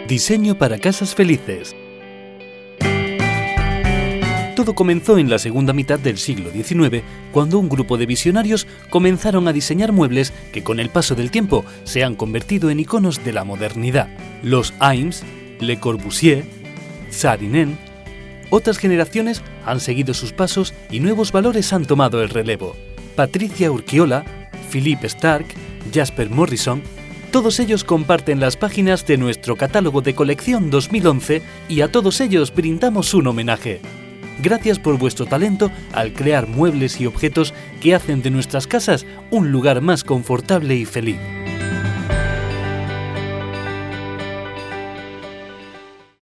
Diseño para casas felices. Todo comenzó en la segunda mitad del siglo XIX, cuando un grupo de visionarios comenzaron a diseñar muebles que con el paso del tiempo se han convertido en iconos de la modernidad. Los Eames, Le Corbusier, Saarinen. Otras generaciones han seguido sus pasos y nuevos valores han tomado el relevo. Patricia Urquiola, Philippe Starck, Jasper Morrison, todos ellos comparten las páginas de nuestro catálogo de colección 2011 y a todos ellos brindamos un homenaje. Gracias por vuestro talento al crear muebles y objetos que hacen de nuestras casas un lugar más confortable y feliz.